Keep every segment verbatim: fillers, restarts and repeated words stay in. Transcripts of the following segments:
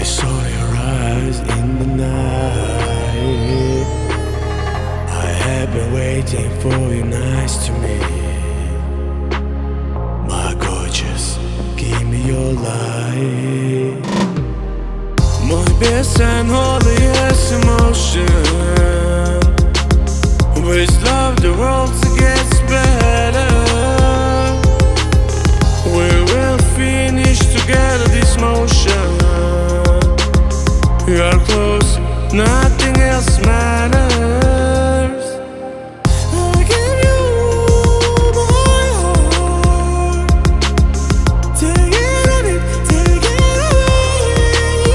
saw your eyes in the night. I have been waiting for you nice to me. My gorgeous, give me your light. My best and holiest emotion. With love the world gets better. We will finish together this motion. We are close, nothing else matters. I give you my heart. Take it on it, take it away.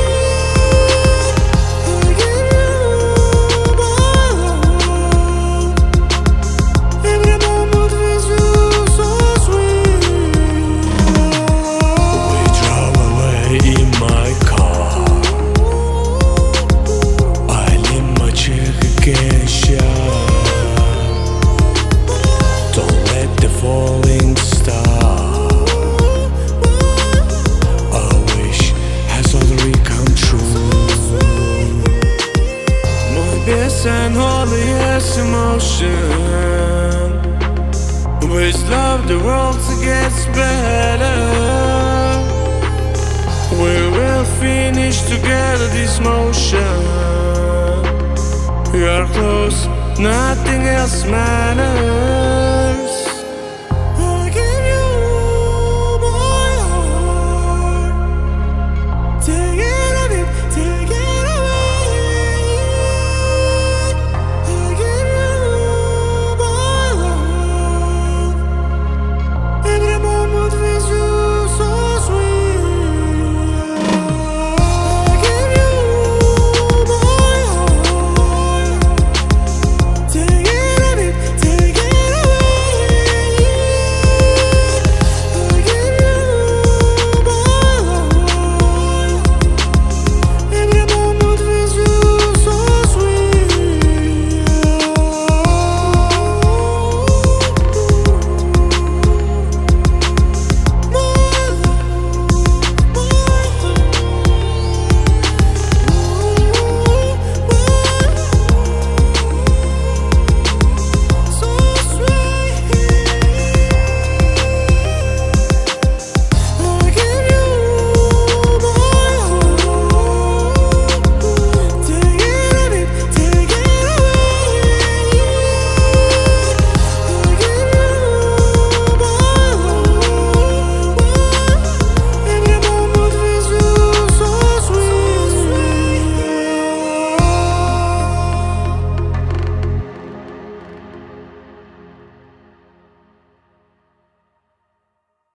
I give you my love. Every moment with you so sweet. We drove away in my car. Don't let the falling star, our wish has already come true. My best and holiest emotion. With love the world gets better. We will finish together this motion. We are close, nothing else matters.